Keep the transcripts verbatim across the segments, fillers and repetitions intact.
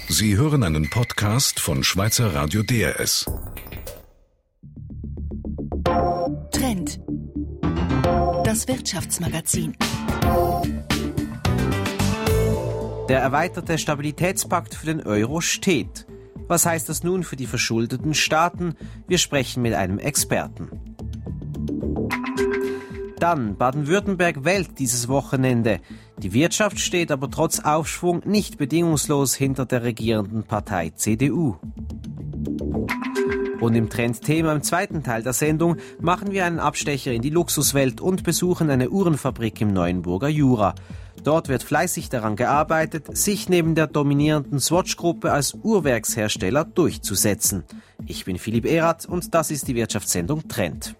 Sie hören einen Podcast von Schweizer Radio D R S. Trend. Das Wirtschaftsmagazin. Der erweiterte Stabilitätspakt für den Euro steht. Was heißt das nun für die verschuldeten Staaten? Wir sprechen mit einem Experten. Dann, Baden-Württemberg wählt dieses Wochenende. Die Wirtschaft steht aber trotz Aufschwung nicht bedingungslos hinter der regierenden Partei C D U. Und im Trendthema im zweiten Teil der Sendung machen wir einen Abstecher in die Luxuswelt und besuchen eine Uhrenfabrik im Neuenburger Jura. Dort wird fleißig daran gearbeitet, sich neben der dominierenden Swatch-Gruppe als Uhrwerkshersteller durchzusetzen. Ich bin Philipp Erath und das ist die Wirtschaftssendung Trend.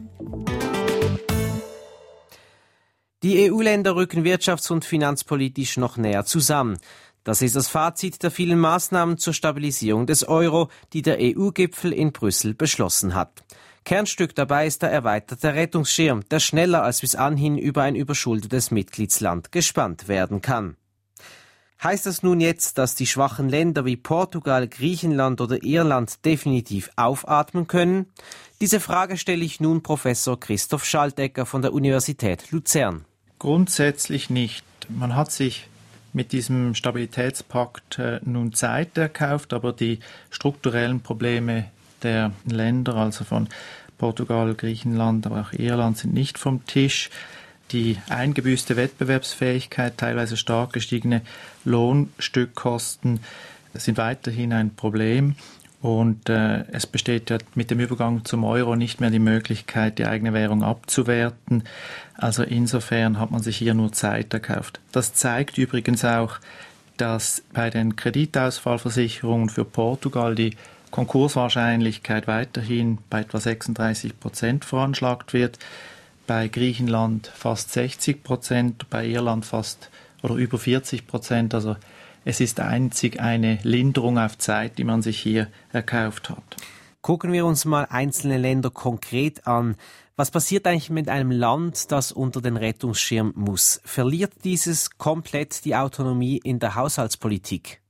Die E U-Länder rücken wirtschafts- und finanzpolitisch noch näher zusammen. Das ist das Fazit der vielen Maßnahmen zur Stabilisierung des Euro, die der E U-Gipfel in Brüssel beschlossen hat. Kernstück dabei ist der erweiterte Rettungsschirm, der schneller als bis anhin über ein überschuldetes Mitgliedsland gespannt werden kann. Heißt das nun jetzt, dass die schwachen Länder wie Portugal, Griechenland oder Irland definitiv aufatmen können? Diese Frage stelle ich nun Professor Christoph Schaltegger von der Universität Luzern. Grundsätzlich nicht. Man hat sich mit diesem Stabilitätspakt äh, nun Zeit erkauft, aber die strukturellen Probleme der Länder, also von Portugal, Griechenland, aber auch Irland, sind nicht vom Tisch. Die eingebüßte Wettbewerbsfähigkeit, teilweise stark gestiegene Lohnstückkosten sind weiterhin ein Problem. Und äh, es besteht ja mit dem Übergang zum Euro nicht mehr die Möglichkeit, die eigene Währung abzuwerten. Also insofern hat man sich hier nur Zeit erkauft. Das zeigt übrigens auch, dass bei den Kreditausfallversicherungen für Portugal die Konkurswahrscheinlichkeit weiterhin bei etwa sechsunddreißig Prozent veranschlagt wird, bei Griechenland fast sechzig Prozent, bei Irland fast oder über vierzig Prozent. Also es ist einzig eine Linderung auf Zeit, die man sich hier erkauft hat. Gucken wir uns mal einzelne Länder konkret an. Was passiert eigentlich mit einem Land, das unter den Rettungsschirm muss? Verliert dieses komplett die Autonomie in der Haushaltspolitik?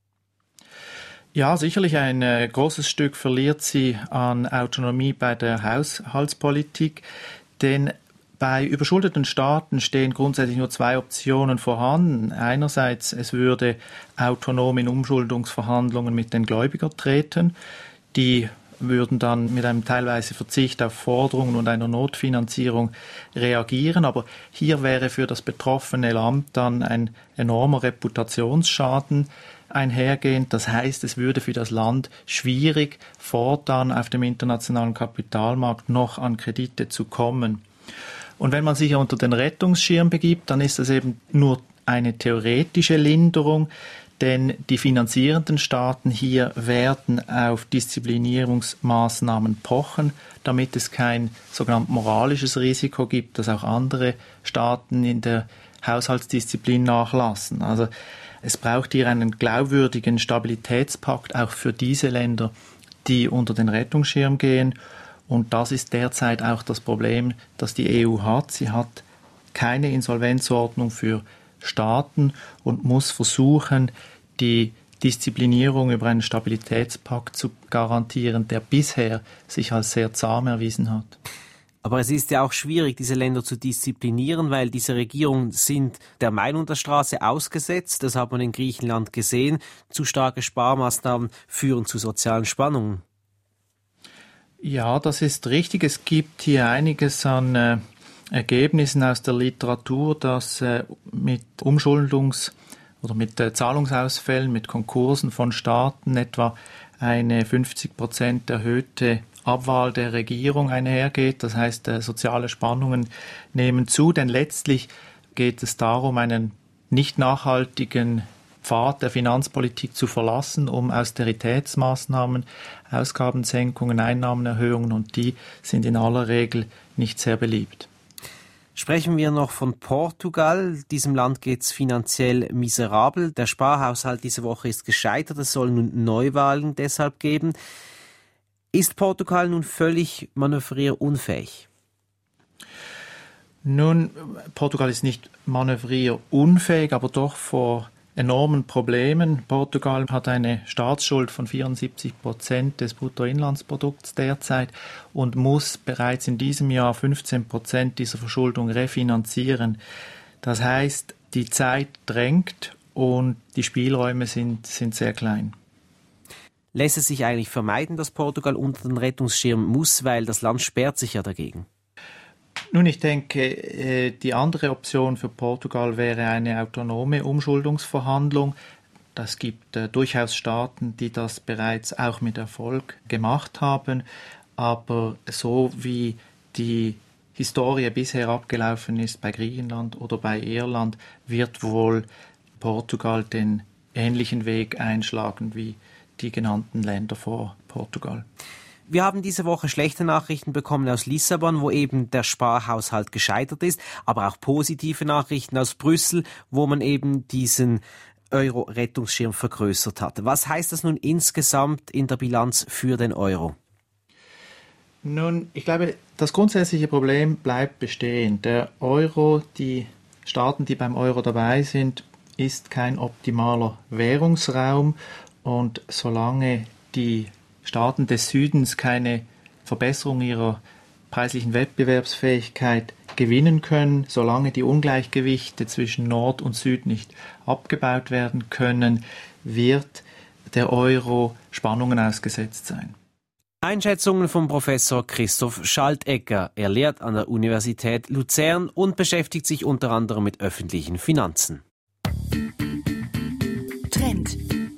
Ja, sicherlich ein äh, großes Stück verliert sie an Autonomie bei der Haushaltspolitik, denn bei überschuldeten Staaten stehen grundsätzlich nur zwei Optionen vorhanden. Einerseits, es würde autonom in Umschuldungsverhandlungen mit den Gläubigern treten. Die würden dann mit einem teilweise Verzicht auf Forderungen und einer Notfinanzierung reagieren. Aber hier wäre für das betroffene Land dann ein enormer Reputationsschaden einhergehend. Das heißt, es würde für das Land schwierig, fortan auf dem internationalen Kapitalmarkt noch an Kredite zu kommen. Und wenn man sich unter den Rettungsschirm begibt, dann ist das eben nur eine theoretische Linderung, denn die finanzierenden Staaten hier werden auf Disziplinierungsmaßnahmen pochen, damit es kein sogenanntes moralisches Risiko gibt, dass auch andere Staaten in der Haushaltsdisziplin nachlassen. Also es braucht hier einen glaubwürdigen Stabilitätspakt auch für diese Länder, die unter den Rettungsschirm gehen. Und das ist derzeit auch das Problem, das die E U hat. Sie hat keine Insolvenzordnung für Staaten und muss versuchen, die Disziplinierung über einen Stabilitätspakt zu garantieren, der bisher sich als sehr zahm erwiesen hat. Aber es ist ja auch schwierig, diese Länder zu disziplinieren, weil diese Regierungen sind der Meinung der Straße ausgesetzt. Das hat man in Griechenland gesehen. Zu starke Sparmaßnahmen führen zu sozialen Spannungen. Ja, das ist richtig. Es gibt hier einiges an äh, Ergebnissen aus der Literatur, dass äh, mit Umschuldungs- oder mit äh, Zahlungsausfällen, mit Konkursen von Staaten etwa eine fünfzig Prozent erhöhte Abwahl der Regierung einhergeht. Das heißt, äh, soziale Spannungen nehmen zu, denn letztlich geht es darum, einen nicht nachhaltigen Pfad der Finanzpolitik zu verlassen, um Austeritätsmaßnahmen, Ausgabensenkungen, Einnahmenerhöhungen, und die sind in aller Regel nicht sehr beliebt. Sprechen wir noch von Portugal. Diesem Land geht es finanziell miserabel. Der Sparhaushalt diese Woche ist gescheitert. Es soll nun Neuwahlen deshalb geben. Ist Portugal nun völlig manövrierunfähig? Nun, Portugal ist nicht manövrierunfähig, aber doch vor enormen Problemen. Portugal hat eine Staatsschuld von vierundsiebzig Prozent des Bruttoinlandsprodukts derzeit und muss bereits in diesem Jahr fünfzehn Prozent dieser Verschuldung refinanzieren. Das heißt, die Zeit drängt und die Spielräume sind, sind sehr klein. Lässt es sich eigentlich vermeiden, dass Portugal unter den Rettungsschirm muss, weil das Land sperrt sich ja dagegen? Nun, ich denke, die andere Option für Portugal wäre eine autonome Umschuldungsverhandlung. Es gibt äh, durchaus Staaten, die das bereits auch mit Erfolg gemacht haben. Aber so wie die Historie bisher abgelaufen ist bei Griechenland oder bei Irland, wird wohl Portugal den ähnlichen Weg einschlagen wie die genannten Länder vor Portugal. Wir haben diese Woche schlechte Nachrichten bekommen aus Lissabon, wo eben der Sparhaushalt gescheitert ist, aber auch positive Nachrichten aus Brüssel, wo man eben diesen Euro-Rettungsschirm vergrößert hat. Was heißt das nun insgesamt in der Bilanz für den Euro? Nun, ich glaube, das grundsätzliche Problem bleibt bestehen. Der Euro, die Staaten, die beim Euro dabei sind, ist kein optimaler Währungsraum und solange die Staaten des Südens keine Verbesserung ihrer preislichen Wettbewerbsfähigkeit gewinnen können, solange die Ungleichgewichte zwischen Nord und Süd nicht abgebaut werden können, wird der Euro Spannungen ausgesetzt sein. Einschätzungen von Professor Christoph Schaltegger. Er lehrt an der Universität Luzern und beschäftigt sich unter anderem mit öffentlichen Finanzen. Trend.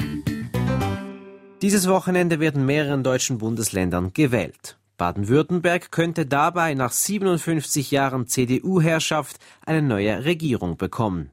Dieses Wochenende wird in mehreren deutschen Bundesländern gewählt. Baden-Württemberg könnte dabei nach siebenundfünfzig Jahren C D U-Herrschaft eine neue Regierung bekommen.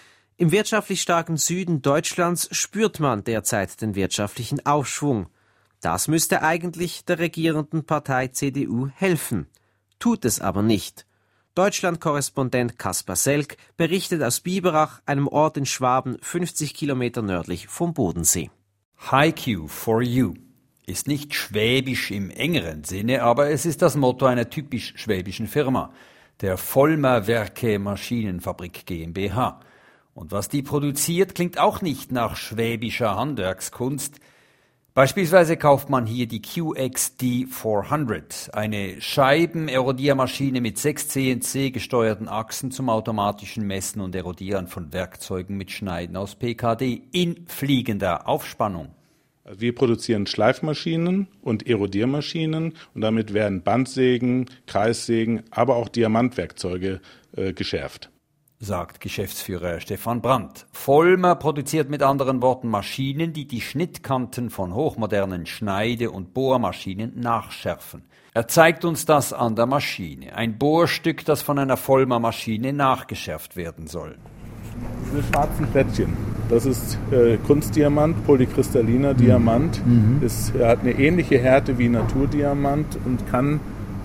Im wirtschaftlich starken Süden Deutschlands spürt man derzeit den wirtschaftlichen Aufschwung. Das müsste eigentlich der regierenden Partei C D U helfen. Tut es aber nicht. Deutschland-Korrespondent Kaspar Selk berichtet aus Biberach, einem Ort in Schwaben, fünfzig Kilometer nördlich vom Bodensee. Haiku for you ist nicht schwäbisch im engeren Sinne, aber es ist das Motto einer typisch schwäbischen Firma, der Vollmer Werke Maschinenfabrik GmbH. Und was die produziert, klingt auch nicht nach schwäbischer Handwerkskunst. Beispielsweise kauft man hier die Q X D vierhundert, eine Scheibenerodiermaschine mit sechs C N C-gesteuerten Achsen zum automatischen Messen und Erodieren von Werkzeugen mit Schneiden aus P K D in fliegender Aufspannung. Wir produzieren Schleifmaschinen und Erodiermaschinen und damit werden Bandsägen, Kreissägen, aber auch Diamantwerkzeuge äh, geschärft, sagt Geschäftsführer Stefan Brandt. Vollmer produziert mit anderen Worten Maschinen, die die Schnittkanten von hochmodernen Schneide- und Bohrmaschinen nachschärfen. Er zeigt uns das an der Maschine. Ein Bohrstück, das von einer Vollmer-Maschine nachgeschärft werden soll. Diese schwarzen Plättchen, das ist äh, Kunstdiamant, polykristalliner Diamant. Mhm. Es hat eine ähnliche Härte wie Naturdiamant und kann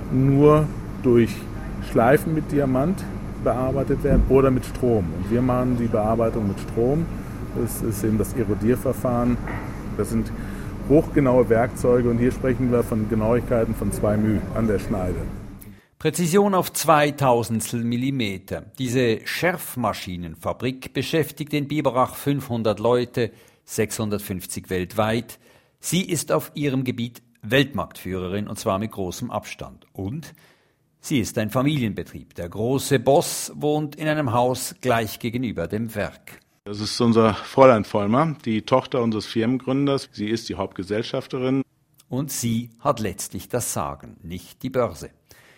nur durch Schleifen mit Diamant bearbeitet werden oder mit Strom. Und wir machen die Bearbeitung mit Strom. Das ist eben das Erodierverfahren. Das sind hochgenaue Werkzeuge und hier sprechen wir von Genauigkeiten von zwei μ an der Schneide. Präzision auf zweitausendstel Millimeter. Diese Schärfmaschinenfabrik beschäftigt in Biberach fünfhundert Leute, sechshundertfünfzig weltweit. Sie ist auf ihrem Gebiet Weltmarktführerin und zwar mit großem Abstand. Und sie ist ein Familienbetrieb. Der große Boss wohnt in einem Haus gleich gegenüber dem Werk. Das ist unser Fräulein Vollmer, die Tochter unseres Firmengründers. Sie ist die Hauptgesellschafterin. Und sie hat letztlich das Sagen, nicht die Börse.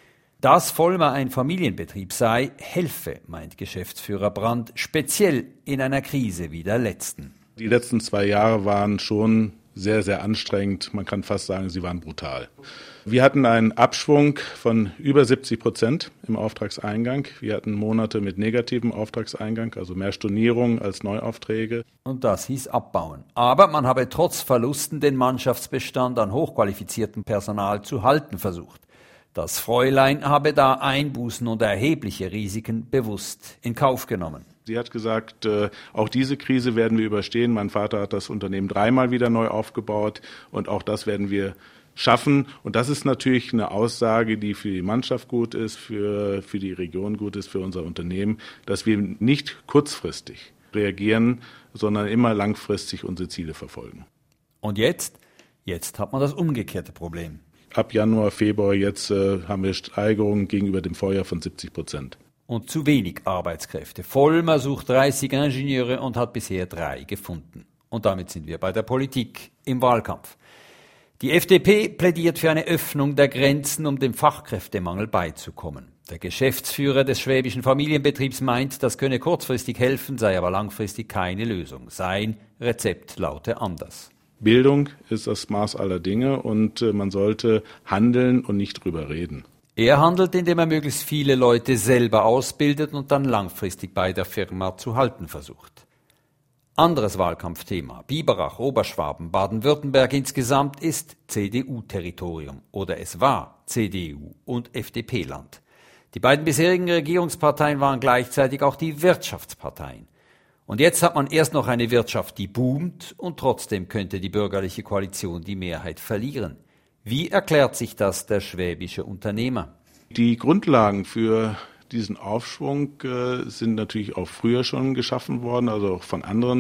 Dass Vollmer ein Familienbetrieb sei, helfe, meint Geschäftsführer Brandt, speziell in einer Krise wie der letzten. Die letzten zwei Jahre waren schon sehr, sehr anstrengend. Man kann fast sagen, sie waren brutal. Wir hatten einen Abschwung von über siebzig Prozent im Auftragseingang. Wir hatten Monate mit negativem Auftragseingang, also mehr Stornierungen als Neuaufträge. Und das hieß abbauen. Aber man habe trotz Verlusten den Mannschaftsbestand an hochqualifiziertem Personal zu halten versucht. Das Fräulein habe da Einbußen und erhebliche Risiken bewusst in Kauf genommen. Sie hat gesagt, äh, auch diese Krise werden wir überstehen. Mein Vater hat das Unternehmen dreimal wieder neu aufgebaut und auch das werden wir schaffen. Und das ist natürlich eine Aussage, die für die Mannschaft gut ist, für, für die Region gut ist, für unser Unternehmen, dass wir nicht kurzfristig reagieren, sondern immer langfristig unsere Ziele verfolgen. Und jetzt? Jetzt hat man das umgekehrte Problem. Ab Januar, Februar jetzt äh, haben wir Steigerungen gegenüber dem Vorjahr von siebzig Prozent. Und zu wenig Arbeitskräfte. Vollmer sucht dreißig Ingenieure und hat bisher drei gefunden. Und damit sind wir bei der Politik im Wahlkampf. Die F D P plädiert für eine Öffnung der Grenzen, um dem Fachkräftemangel beizukommen. Der Geschäftsführer des schwäbischen Familienbetriebs meint, das könne kurzfristig helfen, sei aber langfristig keine Lösung. Sein Rezept laute anders. Bildung ist das Maß aller Dinge und äh, man sollte handeln und nicht drüber reden. Er handelt, indem er möglichst viele Leute selber ausbildet und dann langfristig bei der Firma zu halten versucht. Anderes Wahlkampfthema. Biberach, Oberschwaben, Baden-Württemberg insgesamt ist C D U-Territorium oder es war C D U- und F D P-Land. Die beiden bisherigen Regierungsparteien waren gleichzeitig auch die Wirtschaftsparteien. Und jetzt hat man erst noch eine Wirtschaft, die boomt und trotzdem könnte die bürgerliche Koalition die Mehrheit verlieren. Wie erklärt sich das der schwäbische Unternehmer? Die Grundlagen für diesen Aufschwung äh, sind natürlich auch früher schon geschaffen worden, also auch von anderen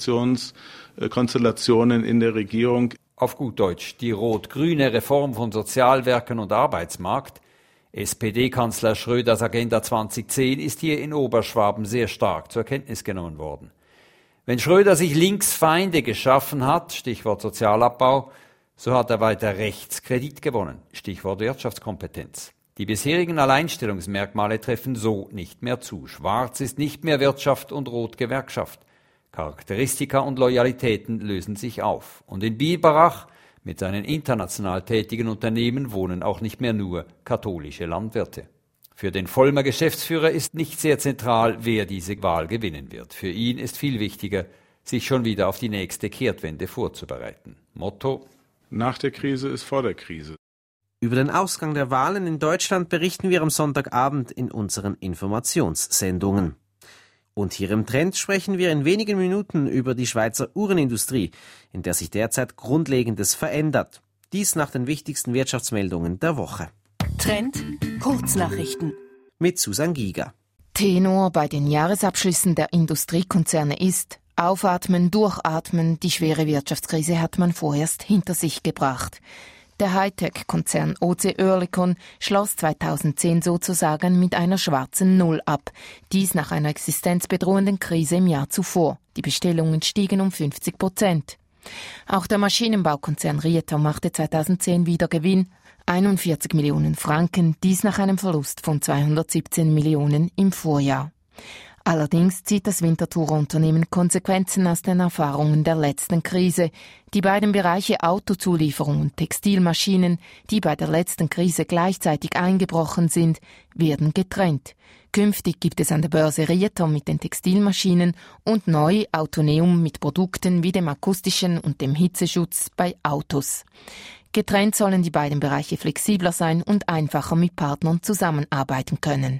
Koalitionskonstellationen in der Regierung. Auf gut Deutsch, die rot-grüne Reform von Sozialwerken und Arbeitsmarkt, S P D-Kanzler Schröders Agenda zwanzig zehn, ist hier in Oberschwaben sehr stark zur Kenntnis genommen worden. Wenn Schröder sich Linksfeinde geschaffen hat, Stichwort Sozialabbau, so hat er weiter rechts Kredit gewonnen, Stichwort Wirtschaftskompetenz. Die bisherigen Alleinstellungsmerkmale treffen so nicht mehr zu. Schwarz ist nicht mehr Wirtschaft und Rot Gewerkschaft. Charakteristika und Loyalitäten lösen sich auf. Und in Biberach mit seinen international tätigen Unternehmen wohnen auch nicht mehr nur katholische Landwirte. Für den Vollmer Geschäftsführer ist nicht sehr zentral, wer diese Wahl gewinnen wird. Für ihn ist viel wichtiger, sich schon wieder auf die nächste Kehrtwende vorzubereiten. Motto: Nach der Krise ist vor der Krise. Über den Ausgang der Wahlen in Deutschland berichten wir am Sonntagabend in unseren Informationssendungen. Und hier im Trend sprechen wir in wenigen Minuten über die Schweizer Uhrenindustrie, in der sich derzeit Grundlegendes verändert. Dies nach den wichtigsten Wirtschaftsmeldungen der Woche. Trend Kurznachrichten mit Susan Giger. Tenor bei den Jahresabschlüssen der Industriekonzerne ist: Aufatmen, durchatmen, die schwere Wirtschaftskrise hat man vorerst hinter sich gebracht. Der Hightech-Konzern O C Oerlikon schloss zweitausendzehn sozusagen mit einer schwarzen Null ab. Dies nach einer existenzbedrohenden Krise im Jahr zuvor. Die Bestellungen stiegen um fünfzig Prozent. Auch der Maschinenbaukonzern Rieter machte zweitausendzehn wieder Gewinn, einundvierzig Millionen Franken, dies nach einem Verlust von zweihundertsiebzehn Millionen im Vorjahr. Allerdings zieht das Winterthurer Unternehmen Konsequenzen aus den Erfahrungen der letzten Krise. Die beiden Bereiche Autozulieferung und Textilmaschinen, die bei der letzten Krise gleichzeitig eingebrochen sind, werden getrennt. Künftig gibt es an der Börse Rieter mit den Textilmaschinen und neu Autoneum mit Produkten wie dem akustischen und dem Hitzeschutz bei Autos. Getrennt sollen die beiden Bereiche flexibler sein und einfacher mit Partnern zusammenarbeiten können.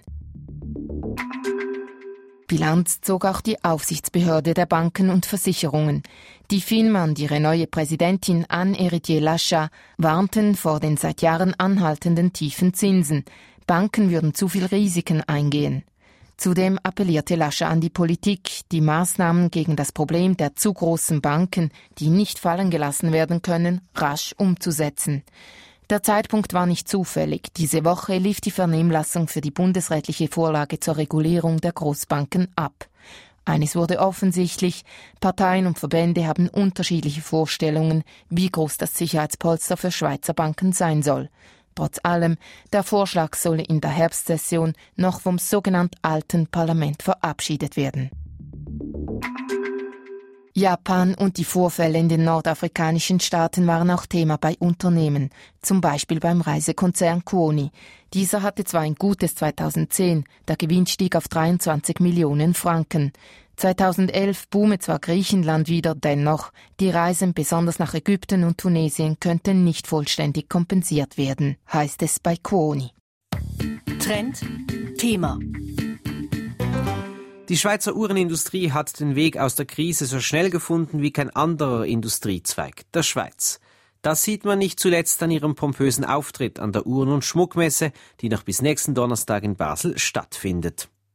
Bilanz zog auch die Aufsichtsbehörde der Banken und Versicherungen. Die FINMA und ihre neue Präsidentin Anne-Héritier Lachat warnten vor den seit Jahren anhaltenden tiefen Zinsen. Banken würden zu viel Risiken eingehen. Zudem appellierte Lachat an die Politik, die Maßnahmen gegen das Problem der zu großen Banken, die nicht fallen gelassen werden können, rasch umzusetzen. Der Zeitpunkt war nicht zufällig. Diese Woche lief die Vernehmlassung für die bundesrätliche Vorlage zur Regulierung der Großbanken ab. Eines wurde offensichtlich: Parteien und Verbände haben unterschiedliche Vorstellungen, wie groß das Sicherheitspolster für Schweizer Banken sein soll. Trotz allem, der Vorschlag solle in der Herbstsession noch vom sogenannt alten Parlament verabschiedet werden. Japan und die Vorfälle in den nordafrikanischen Staaten waren auch Thema bei Unternehmen, zum Beispiel beim Reisekonzern Kuoni. Dieser hatte zwar ein gutes zweitausendzehn, der Gewinn stieg auf dreiundzwanzig Millionen Franken. zweitausendelf boome zwar Griechenland wieder, dennoch, die Reisen besonders nach Ägypten und Tunesien könnten nicht vollständig kompensiert werden, heißt es bei Kuoni. Trend Thema. Die Schweizer Uhrenindustrie hat den Weg aus der Krise so schnell gefunden wie kein anderer Industriezweig, der Schweiz. Das sieht man nicht zuletzt an ihrem pompösen Auftritt an der Uhren- und Schmuckmesse, die noch bis nächsten Donnerstag in Basel stattfindet.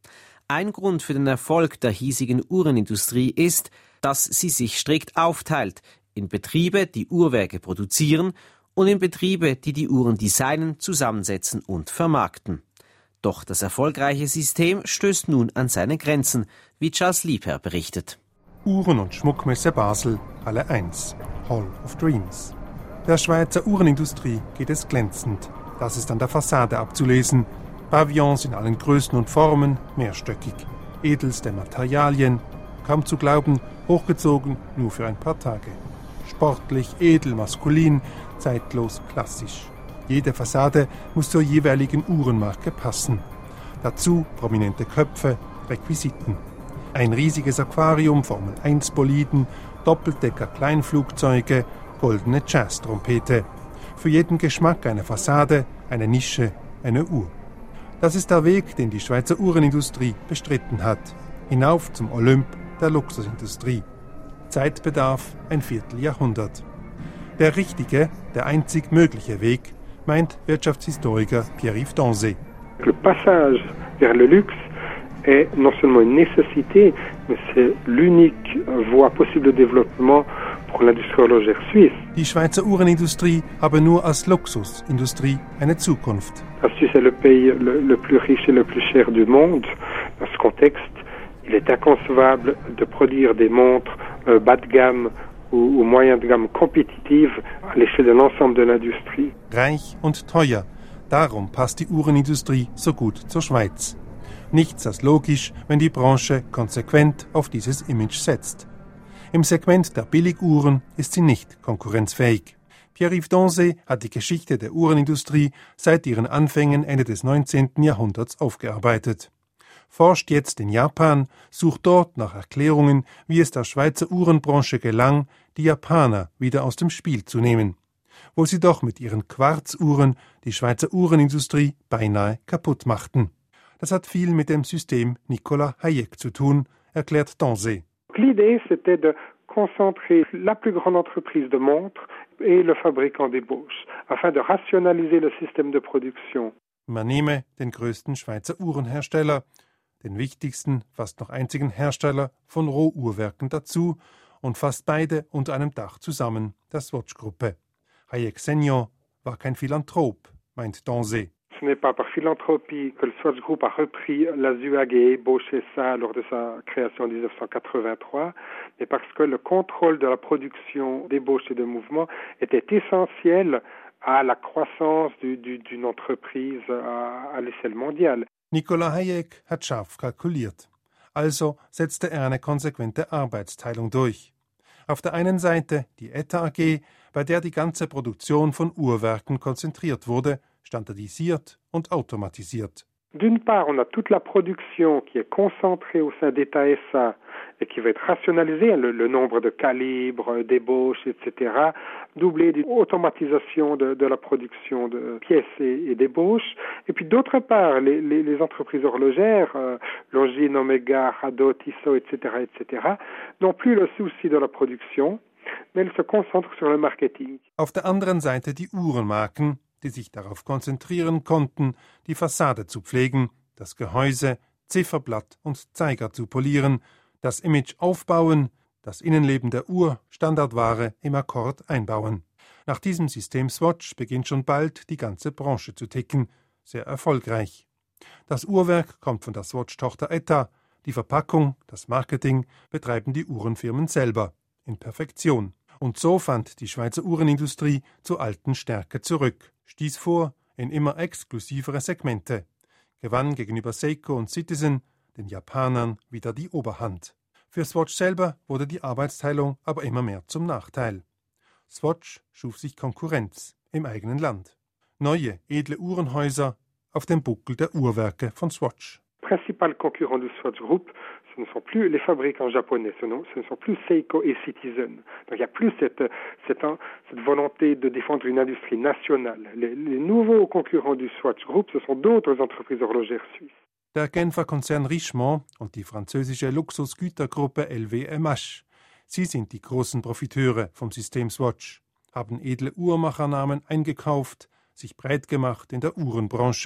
Ein Grund für den Erfolg der hiesigen Uhrenindustrie ist, dass sie sich strikt aufteilt in Betriebe, die Uhrwerke produzieren, und in Betriebe, die die Uhren designen, zusammensetzen und vermarkten. Doch das erfolgreiche System stößt nun an seine Grenzen, wie Charles Lieper berichtet. Uhren- und Schmuckmesse Basel, Halle eins, Hall of Dreams. Der Schweizer Uhrenindustrie geht es glänzend. Das ist an der Fassade abzulesen. Pavillons in allen Größen und Formen, mehrstöckig. Edelste Materialien, kaum zu glauben, hochgezogen nur für ein paar Tage. Sportlich, edel, maskulin, zeitlos, klassisch. Jede Fassade muss zur jeweiligen Uhrenmarke passen. Dazu prominente Köpfe, Requisiten. Ein riesiges Aquarium, Formel eins Boliden, Doppeldecker Kleinflugzeuge, goldene Jazz-Trompete. Für jeden Geschmack eine Fassade, eine Nische, eine Uhr. Das ist der Weg, den die Schweizer Uhrenindustrie bestritten hat. Hinauf zum Olymp der Luxusindustrie. Zeitbedarf ein Vierteljahrhundert. Der richtige, der einzig mögliche Weg, meint Wirtschaftshistoriker Pierre-Yves Danzé. Le passage vers le luxe est non seulement une nécessité, mais c'est l'unique voie possible de développement pour l'industrie horlogère suisse. Die Schweizer Uhrenindustrie habe nur als Luxusindustrie eine Zukunft. La Suisse est le pays le, le plus riche et le plus cher du monde. Dans ce contexte, il est inconcevable de produire des montres euh, bas de gamme ou, ou moyen de gamme compétitives à l'échelle de l'ensemble de l'industrie. Reich und teuer. Darum passt die Uhrenindustrie so gut zur Schweiz. Nichts als logisch, wenn die Branche konsequent auf dieses Image setzt. Im Segment der Billiguhren ist sie nicht konkurrenzfähig. Pierre-Yves Danzé hat die Geschichte der Uhrenindustrie seit ihren Anfängen Ende des neunzehnten Jahrhunderts aufgearbeitet. Forscht jetzt in Japan, sucht dort nach Erklärungen, wie es der Schweizer Uhrenbranche gelang, die Japaner wieder aus dem Spiel zu nehmen. Wo sie doch mit ihren Quarzuhren die Schweizer Uhrenindustrie beinahe kaputt machten. Das hat viel mit dem System Nicolas Hayek zu tun, erklärt Danzé. L'idée, c'était de concentrer la plus grande entreprise de montres et le fabricant d'ébauches, afin de rationaliser le système de production. Man nehme den größten Schweizer Uhrenhersteller, den wichtigsten, fast noch einzigen Hersteller von Rohuhrwerken dazu und fasst beide unter einem Dach zusammen, der Swatch-Gruppe. Hayek Senior war kein Philanthrop, meint Danzé. Ce n'est pas par philanthropie que le Swatch Group a repris Lazuag et Ébauche S A lors de sa création en dix-neuf cent quatre-vingt-trois, mais parce que le contrôle de la production d'ébauche et de mouvement était essentiel à la croissance du, du, d'une entreprise à, à l'échelle mondiale. Nicolas Hayek hat scharf kalkuliert. Also setzte er eine konsequente Arbeitsteilung durch. Auf der einen Seite die E T A A G, bei der die ganze Produktion von Uhrwerken konzentriert wurde, standardisiert und automatisiert. D'une part, on a toute la production qui est concentrée au sein d'État S A et qui va être rationalisée, le, le nombre de calibres, d'ébauches, et cetera, doublé d'une automatisation de, de la production de pièces et, et d'ébauches. Et puis d'autre part, les, les, les entreprises horlogères, euh, Longines, Omega, Radot, Tissot, et cetera, et cetera, n'ont plus le souci de la production, mais elles se concentrent sur le marketing. Auf der anderen Seite die Uhrenmarken, die sich darauf konzentrieren konnten, die Fassade zu pflegen, das Gehäuse, Zifferblatt und Zeiger zu polieren, das Image aufbauen, das Innenleben der Uhr, Standardware im Akkord einbauen. Nach diesem System Swatch beginnt schon bald die ganze Branche zu ticken, sehr erfolgreich. Das Uhrwerk kommt von der Swatch-Tochter E T A, die Verpackung, das Marketing betreiben die Uhrenfirmen selber, in Perfektion. Und so fand die Schweizer Uhrenindustrie zur alten Stärke zurück, stieß vor in immer exklusivere Segmente, gewann gegenüber Seiko und Citizen, den Japanern, wieder die Oberhand. Für Swatch selber wurde die Arbeitsteilung aber immer mehr zum Nachteil. Swatch schuf sich Konkurrenz im eigenen Land. Neue, edle Uhrenhäuser auf dem Buckel der Uhrwerke von Swatch. Principal concurrent du Swatch Group, ce ne sont plus les fabricants japonais, ce ne, ce ne sont plus Seiko et Citizen. Donc il n'y a plus cette, cette, cette volonté de défendre une industrie nationale. Les, les nouveaux concurrents du Swatch Group, ce sont d'autres entreprises horlogères suisses. Der Genfer Konzern Richemont und die französische Luxusgütergruppe L V M H. Sie sind die großen Profiteure vom System Swatch, haben edle Uhrmachernamen eingekauft, sich breit gemacht in der Uhrenbranche,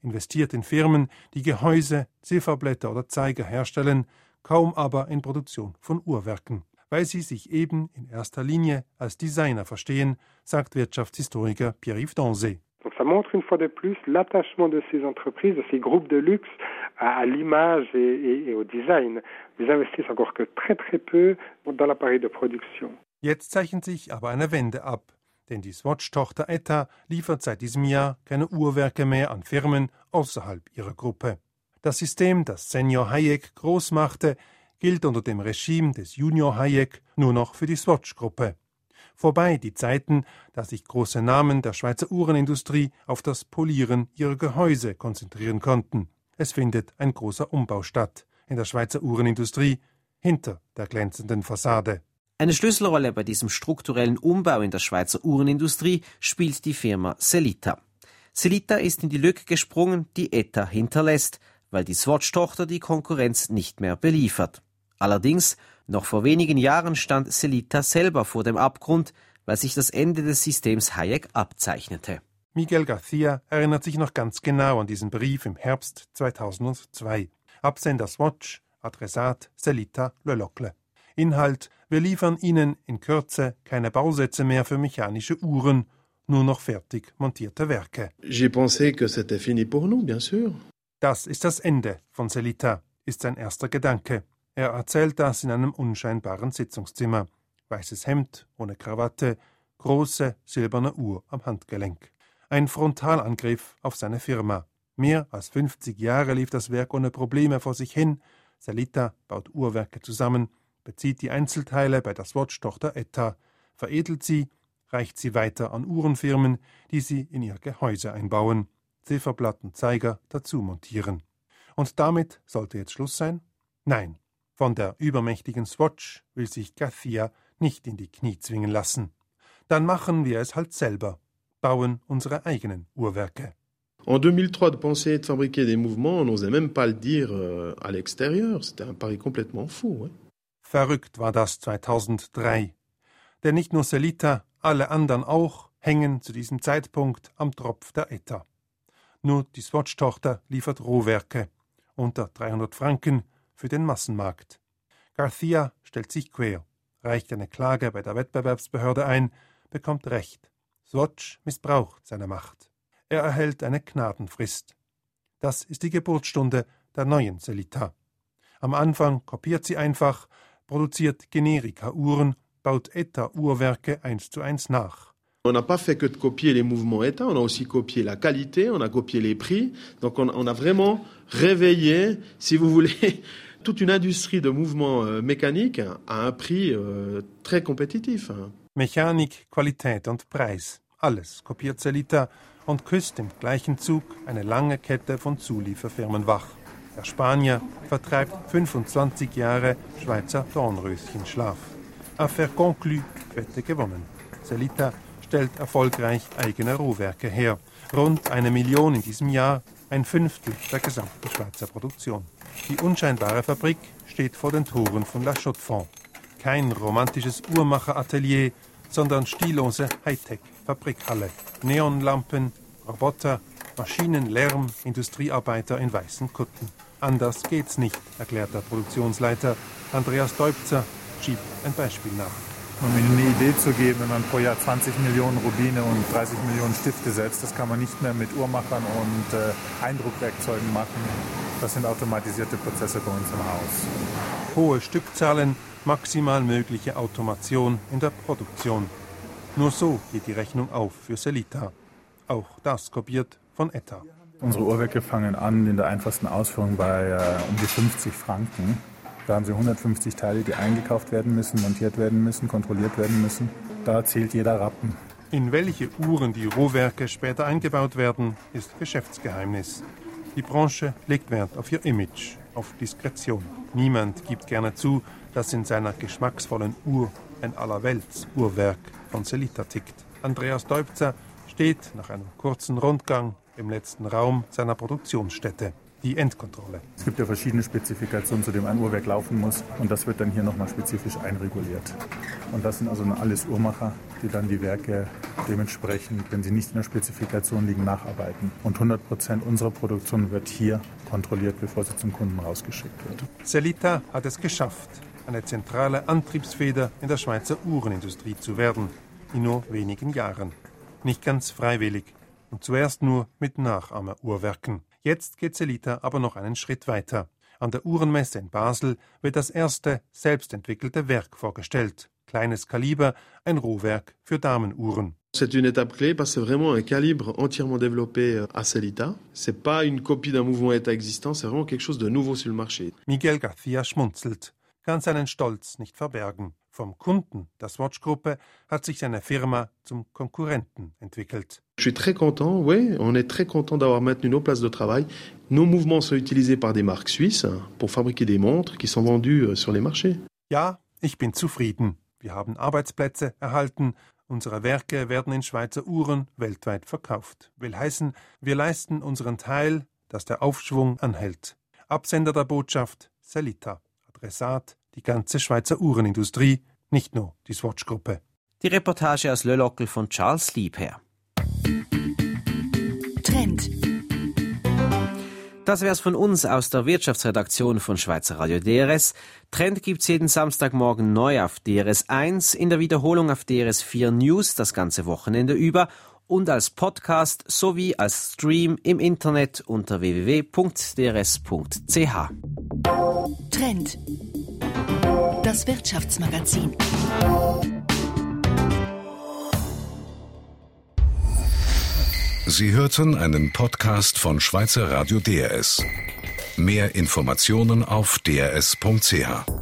investiert in Firmen, die Gehäuse, Zifferblätter oder Zeiger herstellen, kaum aber in Produktion von Uhrwerken, weil sie sich eben in erster Linie als Designer verstehen, sagt Wirtschaftshistoriker Pierre-Yves Donzé. Donc ça montre une fois de plus l'attachement de ces entreprises, de ces groupes de luxe à, à l'image et, et, et au design. Ils investissent encore que très très peu dans l'appareil de production. Jetzt zeichnet sich aber eine Wende ab, denn die Swatch-Tochter Etta liefert seit diesem Jahr keine Uhrwerke mehr an Firmen außerhalb ihrer Gruppe. Das System, das Senior Hayek groß machte, gilt unter dem Regime des Junior Hayek nur noch für die Swatch-Gruppe. Vorbei die Zeiten, dass sich große Namen der Schweizer Uhrenindustrie auf das Polieren ihrer Gehäuse konzentrieren konnten. Es findet ein großer Umbau statt in der Schweizer Uhrenindustrie hinter der glänzenden Fassade. Eine Schlüsselrolle bei diesem strukturellen Umbau in der Schweizer Uhrenindustrie spielt die Firma Sellita. Sellita ist in die Lücke gesprungen, die Etta hinterlässt, weil die Swatch-Tochter die Konkurrenz nicht mehr beliefert. Allerdings, noch vor wenigen Jahren stand Sellita selber vor dem Abgrund, weil sich das Ende des Systems Hayek abzeichnete. Miguel Garcia erinnert sich noch ganz genau an diesen Brief im Herbst zweitausendzwei. Absender Swatch, Adressat Sellita Le Locle. Inhalt: Wir liefern Ihnen in Kürze keine Bausätze mehr für mechanische Uhren, nur noch fertig montierte Werke. J'ai pensé que c'était fini pour nous, bien sûr. Das ist das Ende von Sellita, ist sein erster Gedanke. Er erzählt das in einem unscheinbaren Sitzungszimmer. Weißes Hemd, ohne Krawatte, große silberne Uhr am Handgelenk. Ein Frontalangriff auf seine Firma. Mehr als fünfzig Jahre lief das Werk ohne Probleme vor sich hin. Sellita baut Uhrwerke zusammen, bezieht die Einzelteile bei der Swatch-Tochter Etta, veredelt sie, reicht sie weiter an Uhrenfirmen, die sie in ihr Gehäuse einbauen, Zifferblatten, Zeiger dazu montieren. Und damit sollte jetzt Schluss sein? Nein. Von der übermächtigen Swatch will sich Garcia nicht in die Knie zwingen lassen. Dann machen wir es halt selber, bauen unsere eigenen Uhrwerke. En deux mille trois, de penser de fabriquer des mouvements, on n'osait même pas le dire euh, à l'extérieur. C'était un pari complètement fou. Ouais. Verrückt war das zweitausenddrei. Denn nicht nur Sellita, alle anderen auch, hängen zu diesem Zeitpunkt am Tropf der Etta. Nur die Swatch-Tochter liefert Rohwerke, unter dreihundert Franken, für den Massenmarkt. Garcia stellt sich quer, reicht eine Klage bei der Wettbewerbsbehörde ein, bekommt Recht. Swatch missbraucht seine Macht. Er erhält eine Gnadenfrist. Das ist die Geburtsstunde der neuen Sellita. Am Anfang kopiert sie einfach, produziert Generika-Uhren, baut Etta-Uhrwerke eins zu eins nach. On n'a pas fait que de copier les mouvements Etta, on a aussi copié la qualité, on a copié les prix. Donc on, on a vraiment réveillé, si vous voulez, toute une industrie de mouvements euh, mécaniques à un prix euh, très compétitif. Mechanik, Qualität und Preis, alles kopiert Sellita und küsst im gleichen Zug eine lange Kette von Zulieferfirmen wach. Der Spanier vertreibt fünfundzwanzig Jahre Schweizer Dornröschenschlaf. Affaire conclue, Wette gewonnen. Sellita stellt erfolgreich eigene Rohwerke her. Rund eine Million in diesem Jahr, ein Fünftel der gesamten Schweizer Produktion. Die unscheinbare Fabrik steht vor den Toren von La Chaux-de-Fonds. Kein romantisches Uhrmacheratelier, sondern stillose Hightech-Fabrikhalle. Neonlampen, Roboter, Maschinen, Lärm, Industriearbeiter in weißen Kutten. Anders geht's nicht, erklärt der Produktionsleiter. Andreas Deubzer schiebt ein Beispiel nach. Um Ihnen eine Idee zu geben, wenn man pro Jahr zwanzig Millionen Rubine und dreißig Millionen Stifte setzt, das kann man nicht mehr mit Uhrmachern und äh, Eindruckwerkzeugen machen. Das sind automatisierte Prozesse bei uns im Haus. Hohe Stückzahlen, maximal mögliche Automation in der Produktion. Nur so geht die Rechnung auf für Sellita. Auch das kopiert von Etta. Unsere Uhrwerke fangen an in der einfachsten Ausführung bei äh, um die fünfzig Franken. Da haben Sie hundertfünfzig Teile, die eingekauft werden müssen, montiert werden müssen, kontrolliert werden müssen. Da zählt jeder Rappen. In welche Uhren die Rohwerke später eingebaut werden, ist Geschäftsgeheimnis. Die Branche legt Wert auf ihr Image, auf Diskretion. Niemand gibt gerne zu, dass in seiner geschmacksvollen Uhr ein Allerwelts-Uhrwerk von Sellita tickt. Andreas Deubzer steht nach einem kurzen Rundgang im letzten Raum seiner Produktionsstätte. Die Endkontrolle. Es gibt ja verschiedene Spezifikationen, zu denen ein Uhrwerk laufen muss. Und das wird dann hier nochmal spezifisch einreguliert. Und das sind also alles Uhrmacher, die dann die Werke dementsprechend, wenn sie nicht in der Spezifikation liegen, nacharbeiten. Und hundert Prozent unserer Produktion wird hier kontrolliert, bevor sie zum Kunden rausgeschickt wird. Sellita hat es geschafft, eine zentrale Antriebsfeder in der Schweizer Uhrenindustrie zu werden. In nur wenigen Jahren. Nicht ganz freiwillig und zuerst nur mit Nachahmer-Uhrwerken. Jetzt geht Sellita aber noch einen Schritt weiter. An der Uhrenmesse in Basel wird das erste selbstentwickelte Werk vorgestellt. Kleines Kaliber, ein Rohwerk für Damenuhren. C'est une étape clé parce que c'est vraiment un calibre entièrement développé à Sellita. C'est pas une copie d'un mouvement état existant, c'est vraiment quelque chose de nouveau sur le marché. Miguel Garcia schmunzelt, kann seinen Stolz nicht verbergen. Vom Kunden der Swatch-Gruppe hat sich seine Firma zum Konkurrenten entwickelt. Je suis très content, oui, on est très content d'avoir maintenu nos places de travail. Nos mouvements sont utilisés par des marques suisses pour fabriquer des montres qui sont vendues sur les marchés. Ja, ich bin zufrieden. Wir haben Arbeitsplätze erhalten. Unsere Werke werden in Schweizer Uhren weltweit verkauft. Will heißen, wir leisten unseren Teil, dass der Aufschwung anhält. Absender der Botschaft Sellita, Adressat die ganze Schweizer Uhrenindustrie, nicht nur die Swatch-Gruppe. Die Reportage aus Le Locle von Charles Liebherr. Trend. Das wär's von uns aus der Wirtschaftsredaktion von Schweizer Radio D R S. Trend gibt's jeden Samstagmorgen neu auf D R S eins, in der Wiederholung auf D R S vier News das ganze Wochenende über und als Podcast sowie als Stream im Internet unter w w w punkt d r s punkt c h. Trend. Das Wirtschaftsmagazin. Sie hörten einen Podcast von Schweizer Radio D R S. Mehr Informationen auf d r s punkt c h.